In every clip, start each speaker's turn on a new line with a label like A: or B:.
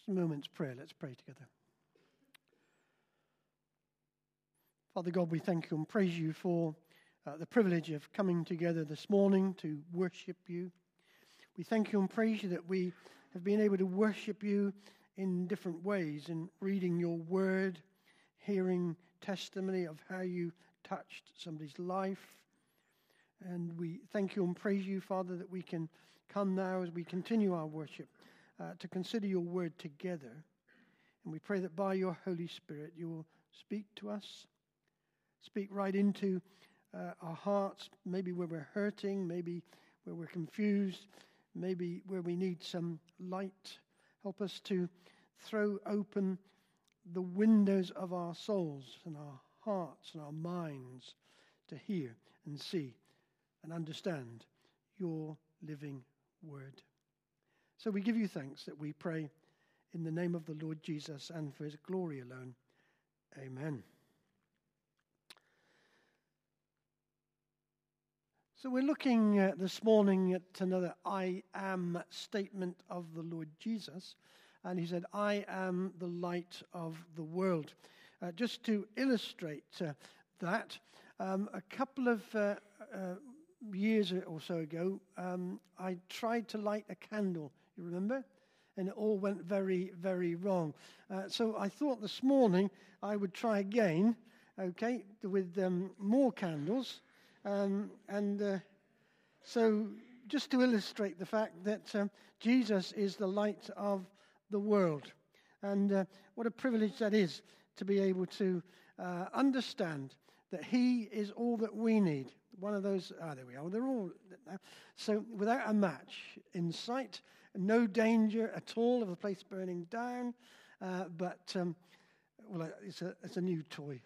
A: a moment's prayer. Let's pray together. Father God, we thank you and praise you for the privilege of coming together this morning to worship you. We thank you and praise you that we have been able to worship you in different ways, in reading your word, hearing testimony of how you touched somebody's life. And we thank you and praise you, Father, that we can come now as we continue our worship to consider your word together. And we pray that by your Holy Spirit you will speak to us, speak right into our hearts, maybe where we're hurting, maybe where we're confused, maybe where we need some light. Help us to throw open the windows of our souls and our hearts and our minds to hear and see and understand your living word. So we give you thanks that we pray in the name of the Lord Jesus and for his glory alone. Amen. So we're looking this morning at another I am statement of the Lord Jesus. And he said, I am the light of the world. Just to illustrate that, a couple of years or so ago, I tried to light a candle, you remember? And it all went very, very wrong. So I thought this morning I would try again, okay, with more candles. So just to illustrate the fact that Jesus is the light of the world. And what a privilege that is to be able to understand that he is all that we need. One of those, there we are, they're all. So without a match in sight, no danger at all of the place burning down, but it's a new toy.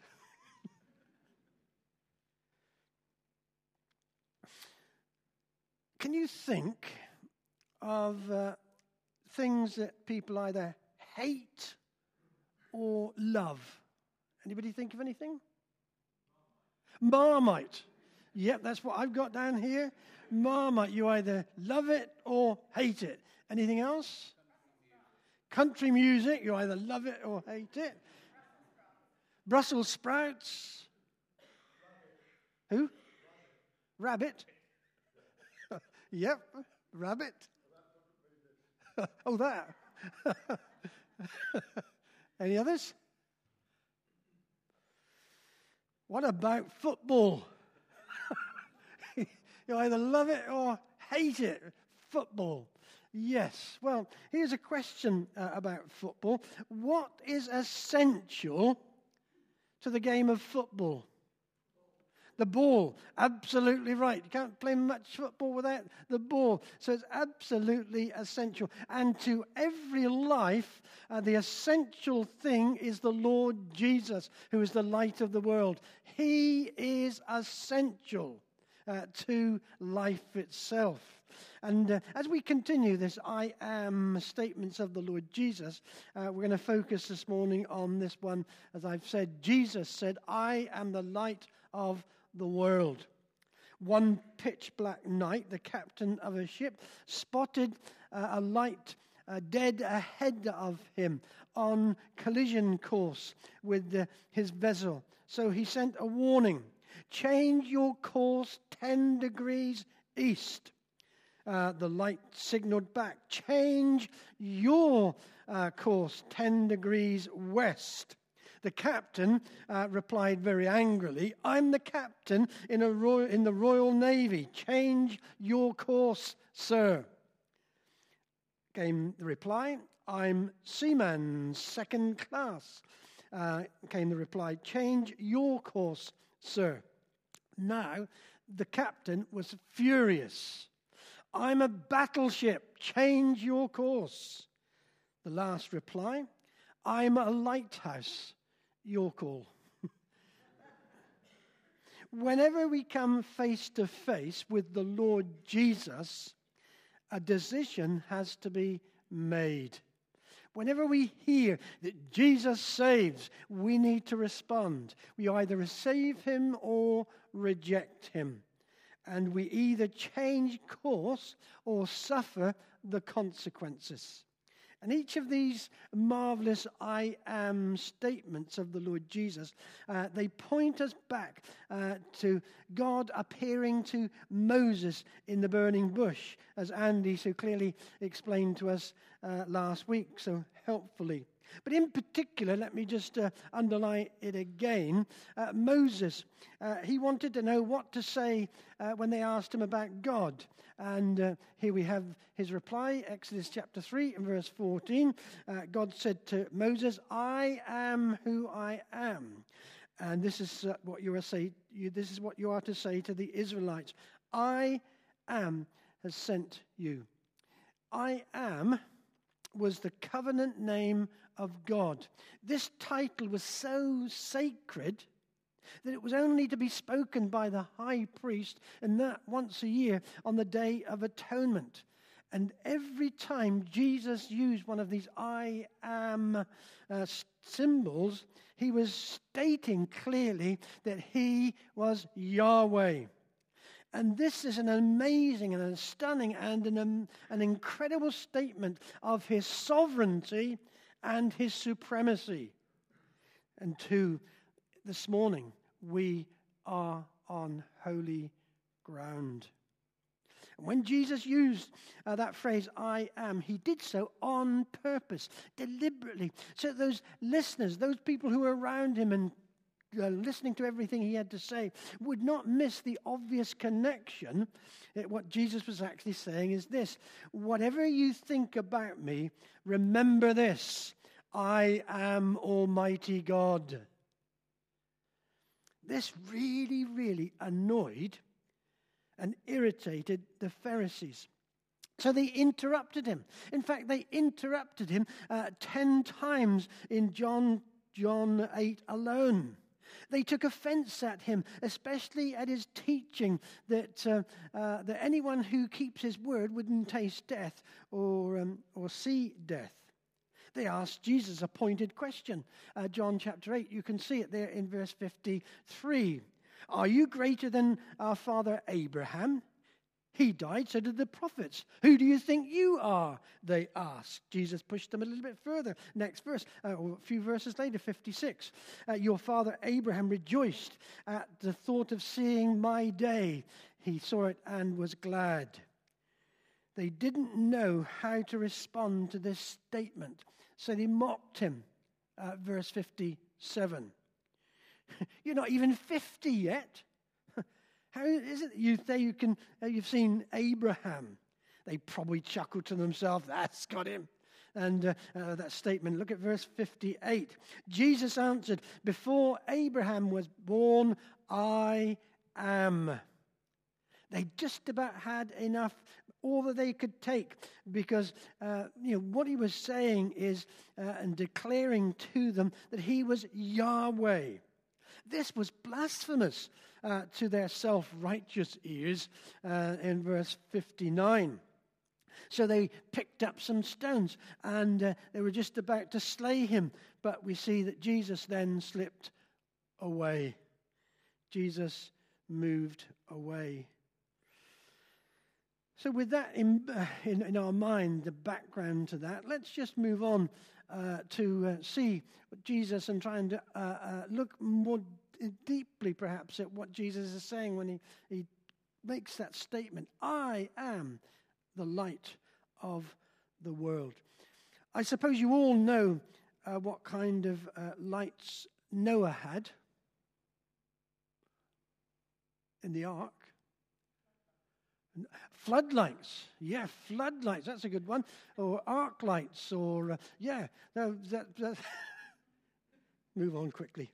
A: Can you think of things that people either hate or love? Anybody think of anything? Marmite. Yep, that's what I've got down here. Marmite. You either love it or hate it. Anything else? Country music. You either love it or hate it. Brussels sprouts. Who? Rabbit. Yep, rabbit. Oh, that. Any others? What about football? You either love it or hate it. Football. Yes. Well, here's a question about football. What is essential to the game of football? The ball, absolutely right. You can't play much football without the ball. So it's absolutely essential. And to every life, the essential thing is the Lord Jesus, who is the light of the world. He is essential to life itself. And as we continue this I am statements of the Lord Jesus, we're going to focus this morning on this one. As I've said, Jesus said, I am the light of the world. One pitch black night, the captain of a ship spotted a light dead ahead of him on collision course with his vessel. So he sent a warning: change your course 10 degrees east. The light signaled back, change your course 10 degrees west. The captain replied very angrily, I'm the captain in the Royal Navy. Change your course, sir. Came the reply, I'm seaman, second class. Came the reply, change your course, sir. Now, the captain was furious. I'm a battleship, change your course. The last reply, I'm a lighthouse. Your call. Whenever we come face to face with the Lord Jesus, a decision has to be made. Whenever we hear that Jesus saves, we need to respond. We either receive him or reject him. And we either change course or suffer the consequences. And each of these marvelous I am statements of the Lord Jesus, they point us back to God appearing to Moses in the burning bush, as Andy so clearly explained to us last week so helpfully. But in particular, let me just underline it again. Moses, he wanted to know what to say when they asked him about God. And here we have his reply, Exodus chapter 3 and verse 14. God said to Moses, I am who I am. And this is what you are this is what you are to say to the Israelites. I am has sent you. I am was the covenant name of God. This title was so sacred that it was only to be spoken by the high priest, and that once a year on the Day of Atonement. And every time Jesus used one of these I am symbols, he was stating clearly that he was Yahweh. And this is an amazing and a stunning and an incredible statement of his sovereignty and his supremacy. And this morning, we are on holy ground. And when Jesus used that phrase, I am, he did so on purpose, deliberately, so that those listeners, those people who were around him and listening to everything he had to say, would not miss the obvious connection. What Jesus was actually saying is this: whatever you think about me, remember this: I am Almighty God. This really, really annoyed and irritated the Pharisees. So they interrupted him. In fact, they interrupted him 10 times in John 8 alone. They took offense at him, especially at his teaching that anyone who keeps his word wouldn't taste death or see death. They asked Jesus a pointed question. John chapter 8, you can see it there in verse 53. Are you greater than our father Abraham? He died, so did the prophets. Who do you think you are? They asked. Jesus pushed them a little bit further. Next verse, or a few verses later, 56. Your father Abraham rejoiced at the thought of seeing my day. He saw it and was glad. They didn't know how to respond to this statement, so they mocked him. Verse 57. You're not even 50 yet. How is it you say you've seen Abraham? They probably chuckled to themselves, that's got him. And that statement, look at verse 58. Jesus answered, before Abraham was born, I am. They just about had enough, all that they could take, because what he was saying is, and declaring to them that he was Yahweh. This was blasphemous to their self-righteous ears in verse 59. So they picked up some stones and they were just about to slay him. But we see that Jesus then slipped away. Jesus moved away. So with that in our mind, the background to that, let's just move on to see what Jesus and trying to look more deeply perhaps at what Jesus is saying when he makes that statement, I am the light of the world. I suppose you all know what kind of lights Noah had in the ark. Floodlights. Yeah, floodlights. That's a good one. Or arc lights. Or, move on quickly.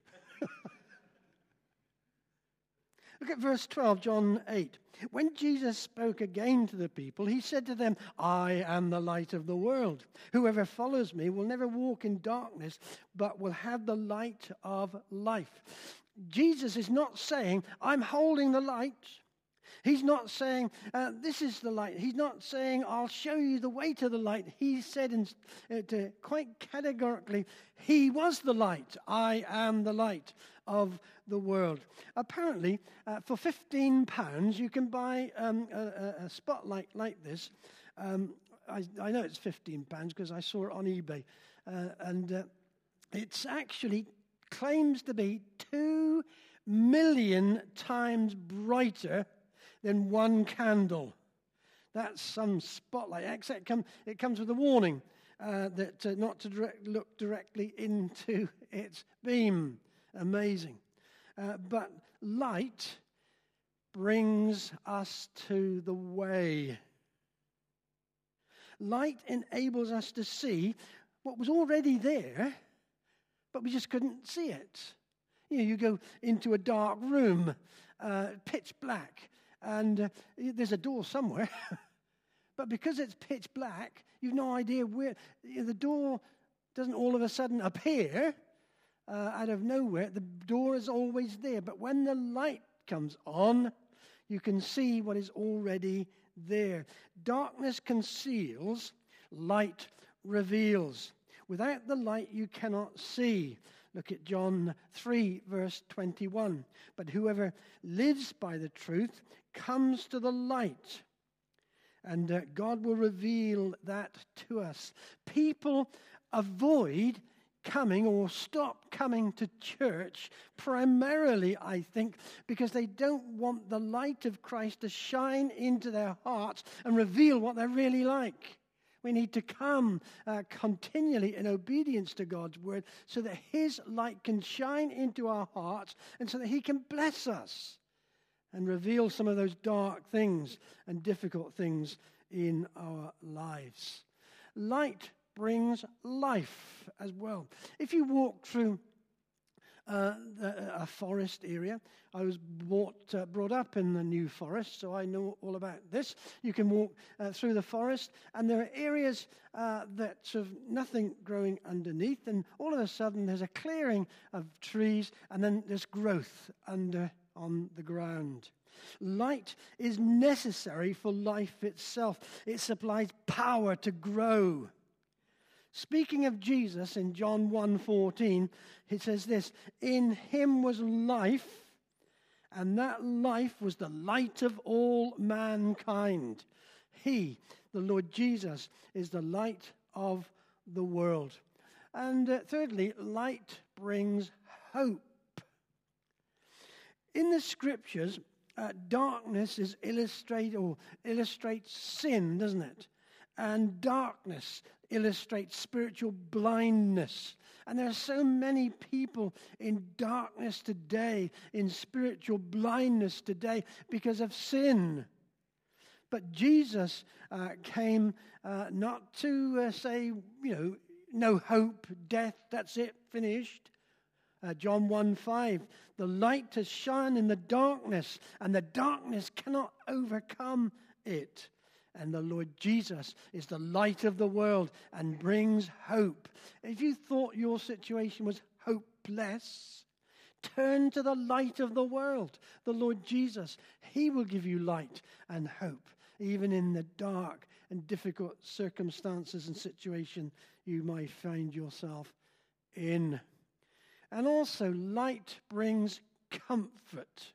A: Look at verse 12, John 8. When Jesus spoke again to the people, he said to them, I am the light of the world. Whoever follows me will never walk in darkness, but will have the light of life. Jesus is not saying, I'm holding the light. He's not saying, this is the light. He's not saying, I'll show you the way to the light. He said quite categorically, he was the light. I am the light of the world. Apparently, for £15, you can buy a spotlight like this I know it's £15 because I saw it on eBay. And it's actually claims to be 2 million times brighter than one candle. That's some spotlight. Except it comes with a warning that not to look directly into its beam. Amazing. But light brings us to the way. Light enables us to see what was already there, but we just couldn't see it. You go into a dark room, pitch black, and there's a door somewhere. But because it's pitch black, you've no idea where. The door doesn't all of a sudden appear out of nowhere. The door is always there. But when the light comes on, you can see what is already there. Darkness conceals, light reveals. Without the light, you cannot see. Look at John 3, verse 21. But whoever lives by the truth comes to the light, and God will reveal that to us. People avoid coming or stop coming to church primarily, I think, because they don't want the light of Christ to shine into their hearts and reveal what they're really like. We need to come continually in obedience to God's word so that his light can shine into our hearts and so that he can bless us and reveal some of those dark things and difficult things in our lives. Light brings life as well. If you walk through a forest area, I was brought up in the New Forest, so I know all about this. You can walk through the forest, and there are areas that's of nothing growing underneath, and all of a sudden there's a clearing of trees, and then there's growth under on the ground. Light is necessary for life itself. It supplies power to grow. Speaking of Jesus in John 1:14, it says this, "In him was life, and that life was the light of all mankind." He, the Lord Jesus, is the light of the world. And thirdly, light brings hope. In the scriptures, darkness is illustrates sin, doesn't it? And darkness illustrates spiritual blindness. And there are so many people in darkness today, in spiritual blindness today, because of sin. But Jesus came not to say, no hope, death, that's it, finished. John 1:5, the light has shone in the darkness, and the darkness cannot overcome it. And the Lord Jesus is the light of the world and brings hope. If you thought your situation was hopeless, turn to the light of the world, the Lord Jesus. He will give you light and hope, even in the dark and difficult circumstances and situation you might find yourself in. And also, light brings comfort.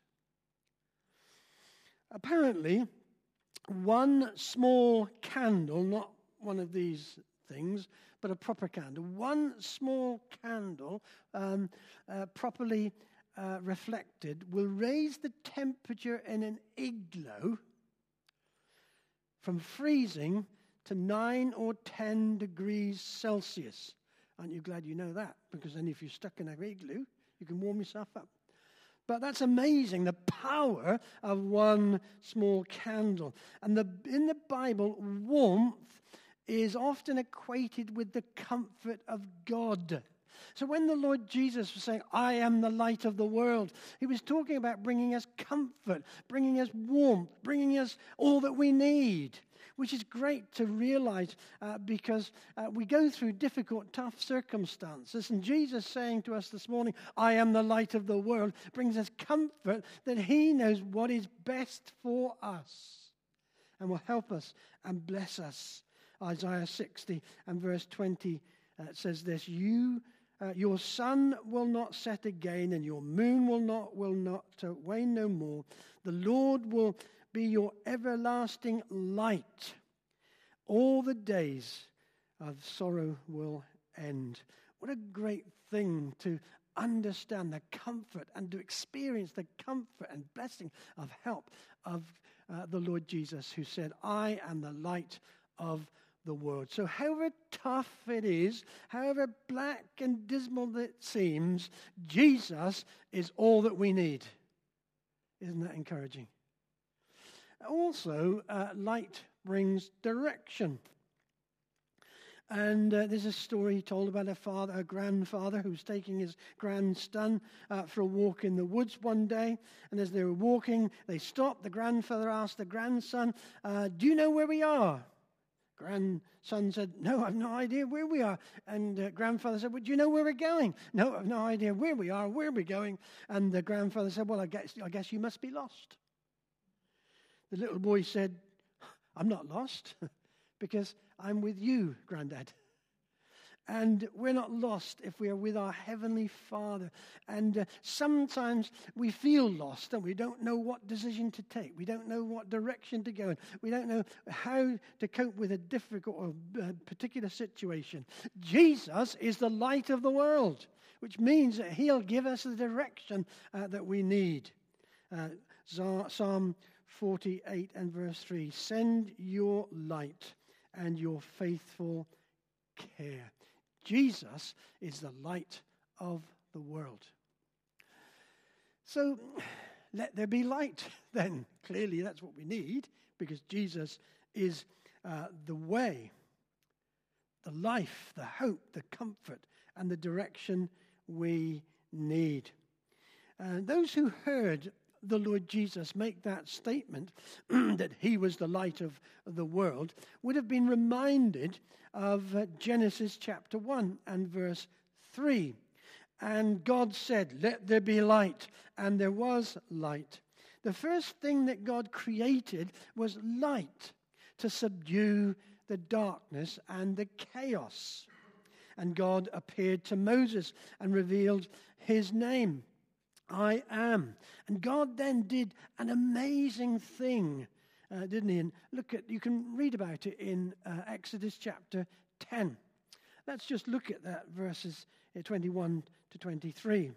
A: Apparently, one small candle, not one of these things, but a proper candle, one small candle properly reflected will raise the temperature in an igloo from freezing to 9 or 10 degrees Celsius. Aren't you glad you know that? Because then if you're stuck in an igloo, you can warm yourself up. But that's amazing, the power of one small candle. And in the Bible, warmth is often equated with the comfort of God. So when the Lord Jesus was saying, "I am the light of the world," he was talking about bringing us comfort, bringing us warmth, bringing us all that we need, which is great to realize because we go through difficult, tough circumstances. And Jesus saying to us this morning, "I am the light of the world," brings us comfort that he knows what is best for us and will help us and bless us. Isaiah 60 and verse 20 says this, your sun will not set again, and your moon will not wane no more. The Lord will be your everlasting light. All the days of sorrow will end. What a great thing to understand the comfort and to experience the comfort and blessing of help of the Lord Jesus, who said, I am the light of the world. So however tough it is, however black and dismal it seems, Jesus is all that we need. Isn't that encouraging? Also, light brings direction. And there's a story told about a grandfather who's taking his grandson for a walk in the woods one day. And as they were walking, they stopped. The grandfather asked the grandson, do you know where we are? Grandson said, no, I've no idea where we are. And grandfather said, well, do you know where we're going? No, I've no idea where we are, where we're going. And the grandfather said, well, I guess you must be lost. The little boy said, I'm not lost because I'm with you, Granddad. And we're not lost if we are with our Heavenly Father. And sometimes we feel lost and we don't know what decision to take. We don't know what direction to go in. We don't know how to cope with a difficult or particular situation. Jesus is the light of the world, which means that He'll give us the direction that we need. Psalm 48 and verse 3, send your light and your faithful care. Jesus is the light of the world. So let there be light then. Clearly that's what we need, because Jesus is the way, the life, the hope, the comfort, and the direction we need. Those who heard the Lord Jesus make that statement that He was the light of the world would have been reminded of Genesis chapter 1 and verse 3. And God said, let there be light, and there was light. The first thing that God created was light to subdue the darkness and the chaos. And God appeared to Moses and revealed His name. I am. And God then did an amazing thing, didn't He? And you can read about it in Exodus chapter 10. Let's just look at that, verses 21 to 23.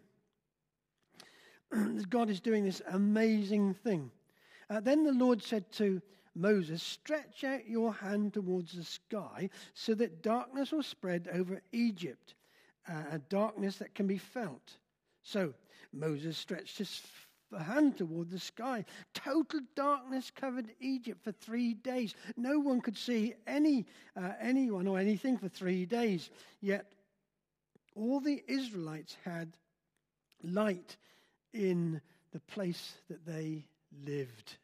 A: God is doing this amazing thing. Then the Lord said to Moses, stretch out your hand towards the sky so that darkness will spread over Egypt, a darkness that can be felt. So Moses stretched his hand toward the sky. Total darkness covered Egypt for 3 days. No one could see anyone or anything for 3 days. Yet all the Israelites had light in the place that they lived.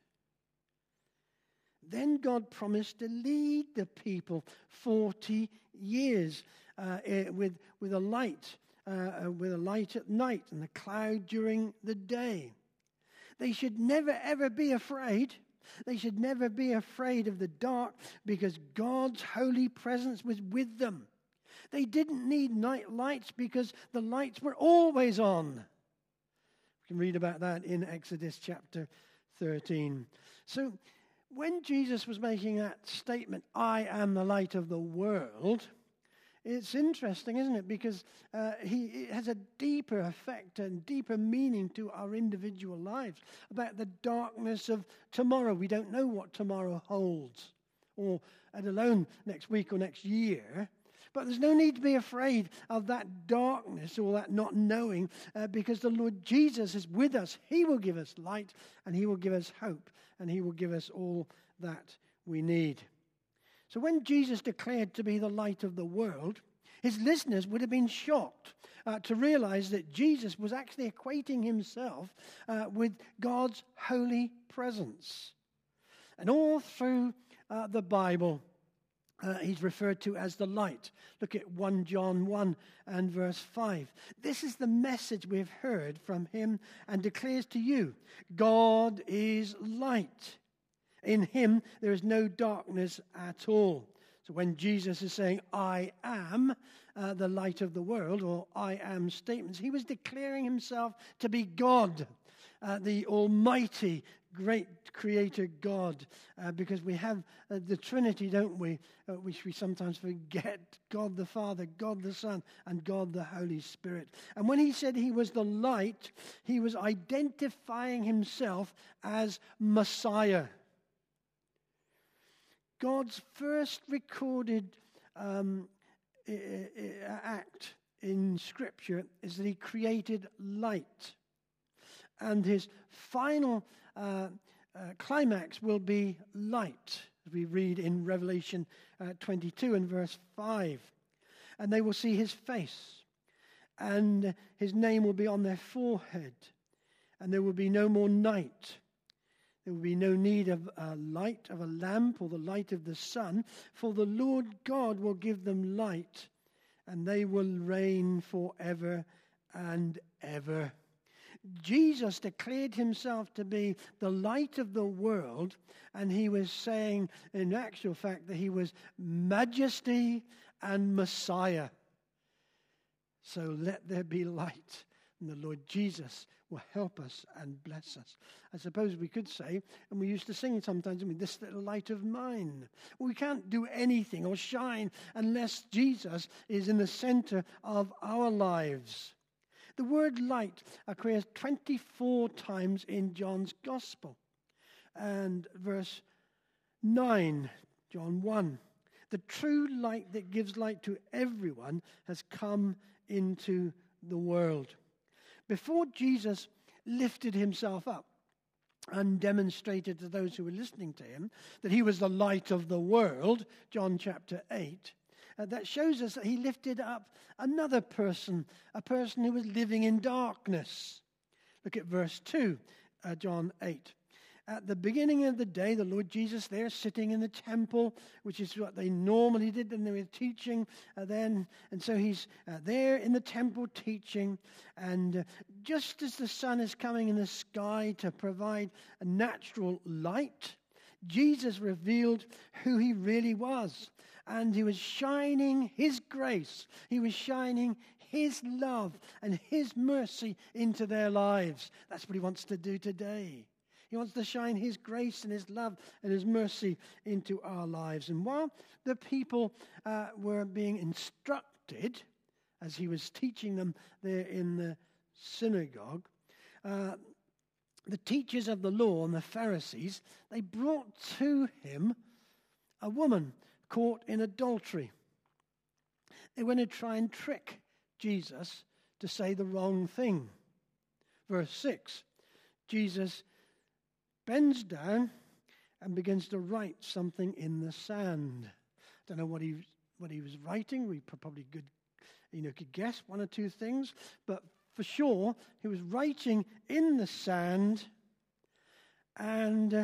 A: Then God promised to lead the people 40 years with a light. With a light at night and a cloud during the day. They should never, ever be afraid. They should never be afraid of the dark, because God's holy presence was with them. They didn't need night lights because the lights were always on. We can read about that in Exodus chapter 13. So when Jesus was making that statement, I am the light of the world, it's interesting, isn't it? Because it has a deeper effect and deeper meaning to our individual lives about the darkness of tomorrow. We don't know what tomorrow holds, or let alone next week or next year. But there's no need to be afraid of that darkness or that not knowing, because the Lord Jesus is with us. He will give us light, and He will give us hope, and He will give us all that we need. So when Jesus declared to be the light of the world, His listeners would have been shocked to realize that Jesus was actually equating Himself with God's holy presence. And all through the Bible, He's referred to as the light. Look at 1 John 1 and verse 5. This is the message we've heard from Him and declares to you, God is light. In Him there is no darkness at all. So when Jesus is saying, I am the light of the world, or I am statements, He was declaring Himself to be God, the Almighty, great creator God, because we have the Trinity, don't we, which we sometimes forget: God the Father, God the Son, and God the Holy Spirit. And when he said he was the light, he was identifying himself as Messiah. God's first recorded act in Scripture is that he created light. And his final climax will be light, as we read in Revelation 22 and verse 5. And they will see his face, and his name will be on their forehead, and there will be no more night. There will be no need of a light of a lamp or the light of the sun, for the Lord God will give them light, and they will reign forever and ever. Jesus declared himself to be the light of the world, and he was saying, in actual fact, that he was Majesty and Messiah. So let there be light, and the Lord Jesus will help us and bless us. I suppose we could say, and we used to sing sometimes, this little light of mine. We can't do anything or shine unless Jesus is in the center of our lives. The word light occurs 24 times in John's Gospel. And verse 9, John 1, the true light that gives light to everyone has come into the world. Before Jesus lifted himself up and demonstrated to those who were listening to him that he was the light of the world, John chapter 8, that shows us that he lifted up another person, a person who was living in darkness. Look at verse 2, John 8. At the beginning of the day, the Lord Jesus there sitting in the temple, which is what they normally did when they were teaching then. And so he's there in the temple teaching. And just as the sun is coming in the sky to provide a natural light, Jesus revealed who he really was. And he was shining his grace. He was shining his love and his mercy into their lives. That's what he wants to do today. He wants to shine his grace and his love and his mercy into our lives. And while the people were being instructed, as he was teaching them there in the synagogue, the teachers of the law and the Pharisees, they brought to him a woman caught in adultery. They were going to try and trick Jesus to say the wrong thing. Verse 6, Jesus bends down and begins to write something in the sand. Don't know what he was writing. We probably could guess one or two things, but for sure he was writing in the sand, and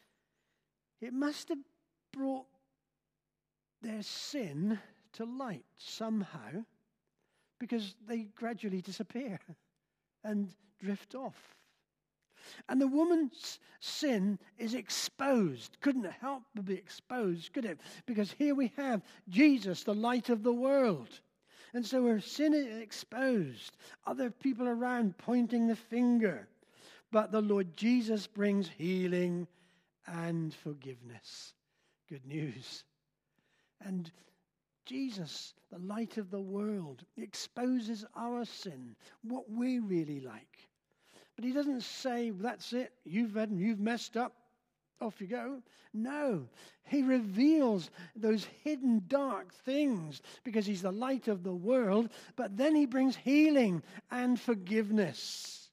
A: it must have brought their sin to light somehow, because they gradually disappear and drift off. And the woman's sin is exposed. Couldn't help but be exposed, could it? Because here we have Jesus, the light of the world. And so her sin is exposed. Other people around pointing the finger. But the Lord Jesus brings healing and forgiveness. Good news. And Jesus, the light of the world, exposes our sin, what we're really like. But he doesn't say, that's it, you've messed up, off you go. No, he reveals those hidden dark things because he's the light of the world, but then he brings healing and forgiveness.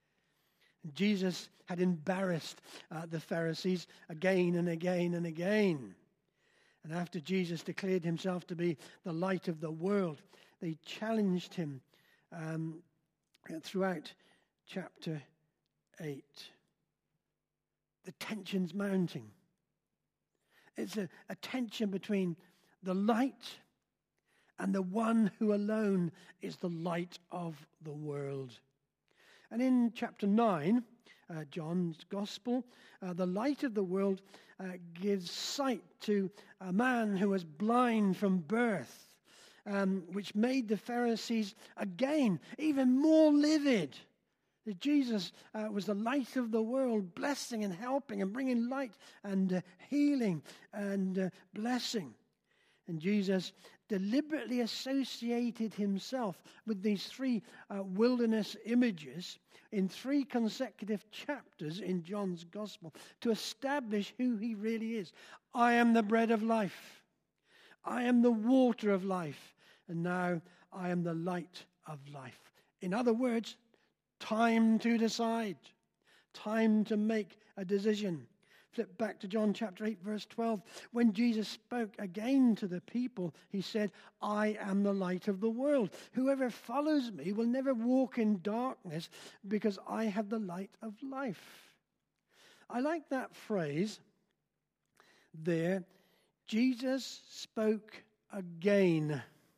A: Jesus had embarrassed the Pharisees again and again and again. And after Jesus declared himself to be the light of the world, they challenged him throughout chapter 8. The tension's mounting. It's a tension between the light and the one who alone is the light of the world. And in chapter 9, John's Gospel, the light of the world gives sight to a man who was blind from birth, which made the Pharisees again even more livid. That Jesus was the light of the world, blessing and helping and bringing light and healing and blessing. And Jesus deliberately associated himself with these three wilderness images in 3 consecutive chapters in John's Gospel to establish who he really is. I am the bread of life. I am the water of life. And now I am the light of life. In other words, time to decide. Time to make a decision. Flip back to John chapter 8, verse 12. When Jesus spoke again to the people, he said, I am the light of the world. Whoever follows me will never walk in darkness because I have the light of life. I like that phrase there. Jesus spoke again.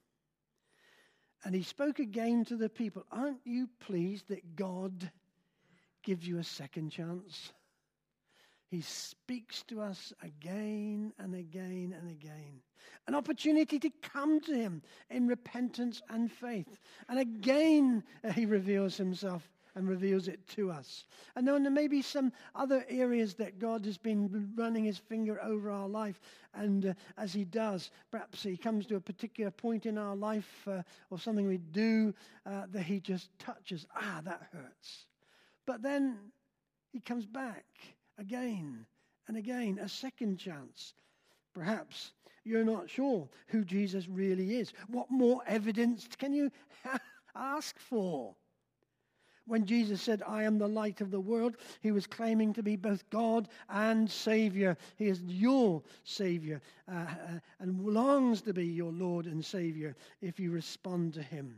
A: And he spoke again to the people. Aren't you pleased that God gives you a second chance? He speaks to us again and again and again. An opportunity to come to him in repentance and faith. And again, he reveals himself and reveals it to us. And then there may be some other areas that God has been running his finger over our life. And as he does, perhaps he comes to a particular point in our life or something we do that he just touches. That hurts. But then he comes back again and again, a second chance. Perhaps you're not sure who Jesus really is. What more evidence can you ask for? When Jesus said, I am the light of the world, he was claiming to be both God and Savior. He is your Savior and longs to be your Lord and Savior if you respond to him.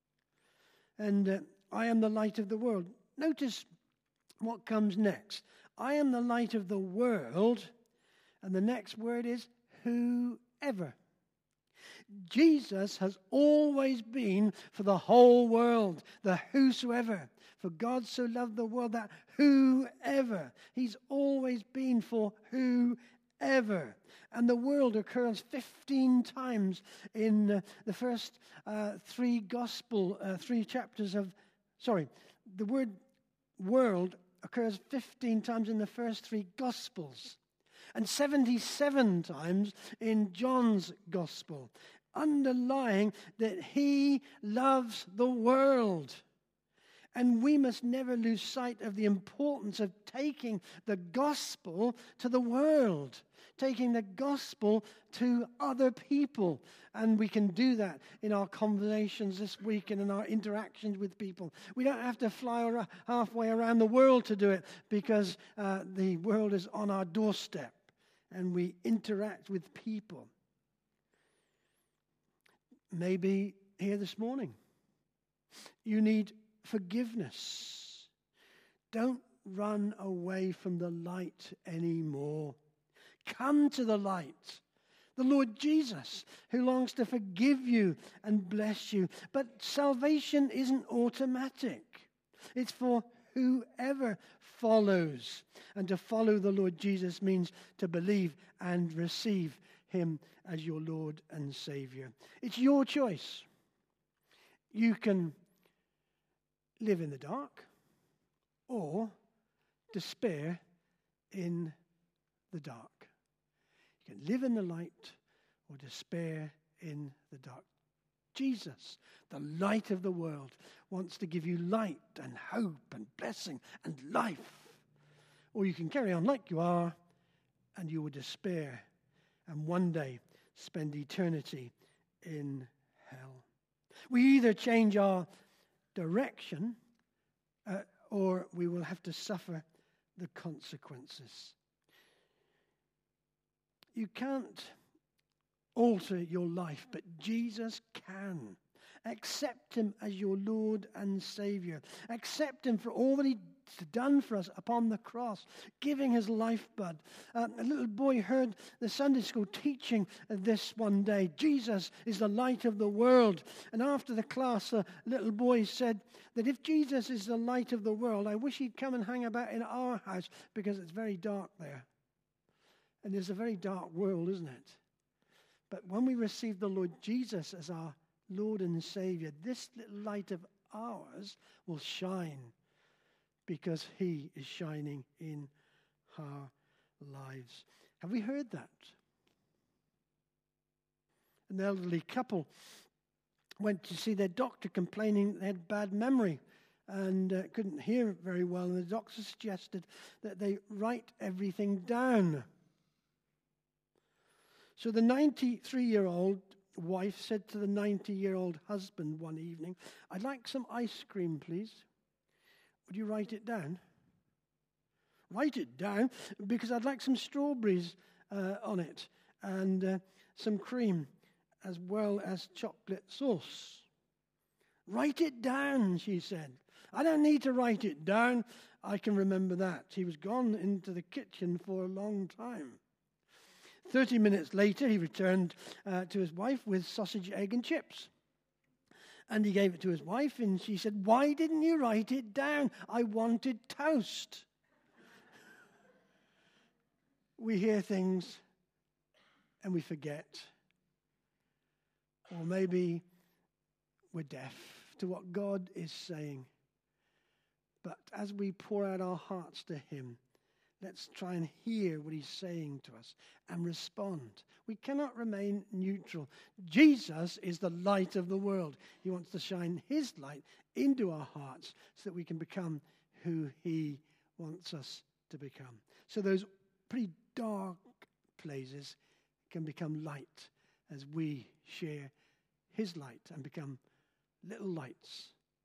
A: And I am the light of the world. Notice what comes next. I am the light of the world. And the next word is whoever. Jesus has always been for the whole world, the whosoever. For God so loved the world that whoever. He's always been for whoever. And the world occurs 15 times in the first 3 chapters of... the word world occurs 15 times in the first 3 Gospels. And 77 times in John's Gospel, underlying that he loves the world. And we must never lose sight of the importance of taking the gospel to the world, taking the gospel to other people. And we can do that in our conversations this week and in our interactions with people. We don't have to fly halfway around the world to do it because the world is on our doorstep. And we interact with people. Maybe here this morning, you need forgiveness. Don't run away from the light anymore. Come to the light. The Lord Jesus, who longs to forgive you and bless you. But salvation isn't automatic. It's for whoever follows. And to follow the Lord Jesus means to believe and receive him as your Lord and Savior. It's your choice. You can live in the dark or despair in the dark. You can live in the light or despair in the dark. Jesus, the light of the world, wants to give you light and hope and blessing and life. Or you can carry on like you are and you will despair and one day spend eternity in hell. We either change our direction or we will have to suffer the consequences. You can't alter your life, but Jesus can. Accept him as your Lord and Savior. Accept him for all that he's done for us upon the cross, giving his lifeblood. A little boy heard the Sunday school teaching this one day. Jesus is the light of the world. And after the class, a little boy said that if Jesus is the light of the world, I wish he'd come and hang about in our house because it's very dark there. And it's a very dark world, isn't it? But when we receive the Lord Jesus as our Lord and Savior, this little light of ours will shine because he is shining in our lives. Have we heard that? An elderly couple went to see their doctor complaining they had bad memory and couldn't hear very well. And the doctor suggested that they write everything down. So the 93-year-old wife said to the 90-year-old husband one evening, "I'd like some ice cream, please. Would you write it down?" "Write it down? Because I'd like some strawberries on it and some cream as well as chocolate sauce." "Write it down," she said. "I don't need to write it down. I can remember that." He was gone into the kitchen for a long time. 30 minutes later, he returned to his wife with sausage, egg, and chips. And he gave it to his wife, and she said, "Why didn't you write it down? I wanted toast." We hear things and we forget. Or maybe we're deaf to what God is saying. But as we pour out our hearts to him, let's try and hear what he's saying to us and respond. We cannot remain neutral. Jesus is the light of the world. He wants to shine his light into our hearts so that we can become who he wants us to become. So those pretty dark places can become light as we share his light and become little lights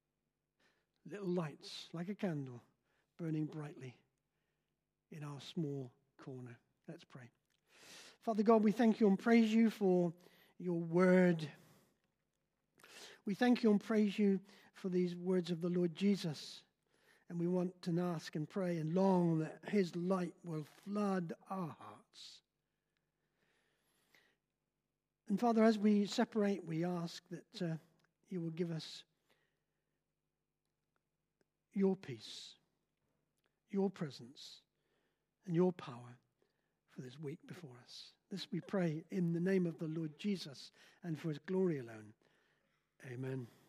A: like a candle burning brightly in our small corner. Let's pray. Father God, we thank you and praise you for your word. We thank you and praise you for these words of the Lord Jesus. And we want to ask and pray and long that his light will flood our hearts. And Father, as we separate, we ask that you will give us your peace, your presence, and your power for this week before us. This we pray in the name of the Lord Jesus and for his glory alone. Amen.